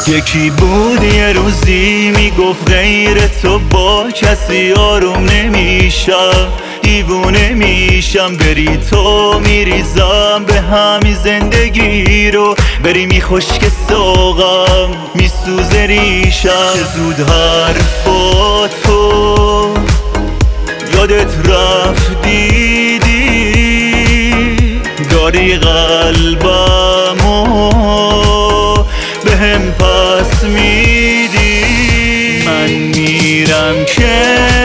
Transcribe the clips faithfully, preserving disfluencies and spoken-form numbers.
یکی بود یه روزی میگفت غیر تو با کسی آروم نمیشم، دیوونه میشم، بری تو میریزم به همین زندگی رو، بری میخوش که ساقم میسوزه ریشم. چه زود حرفاتو یادت رفت دیدی، داری قلبمو بهم پس میدی. من میرم که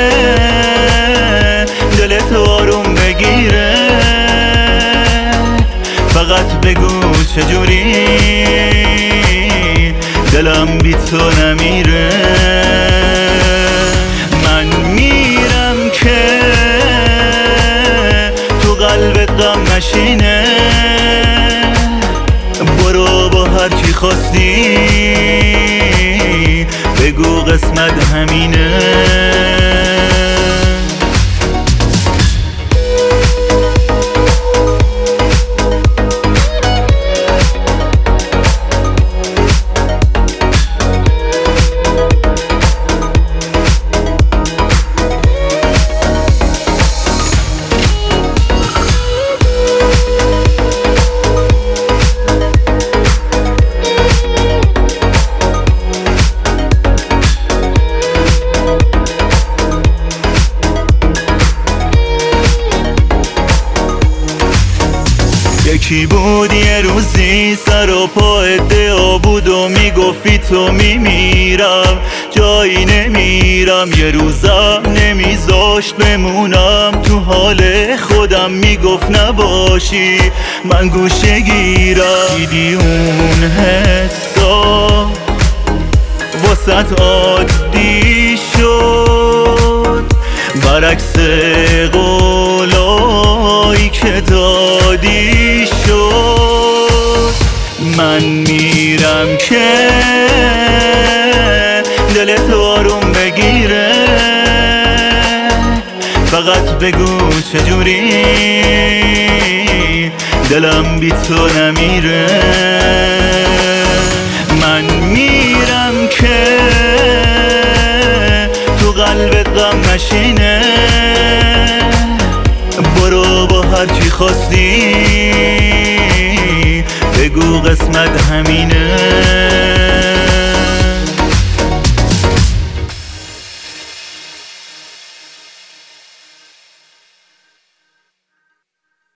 دلت آروم بگیره، فقط بگو چجوری دلم بی تو نمیره. من میرم که تو قلبت غم نشینه، برو با هر چی خواستی بگو قسمت همینه. یکی بود یه روزی سر و پا ادعا بود و میگفتی تو میمیرم، جایی نمیرم، یه روزم نمیذاشت بمونم تو حال خودم، میگفت نباشی من گوشه گیرم. دیدی اون حسا واسط عادی شد، برعکس قولایی که دادی شد. من میرم که دلت آروم بگیره، فقط بگو چجوری دلم بی تو نمیره. من میرم که تو قلبت غم نشینه، برو با هر چی خواستی بگو قسمت همینه.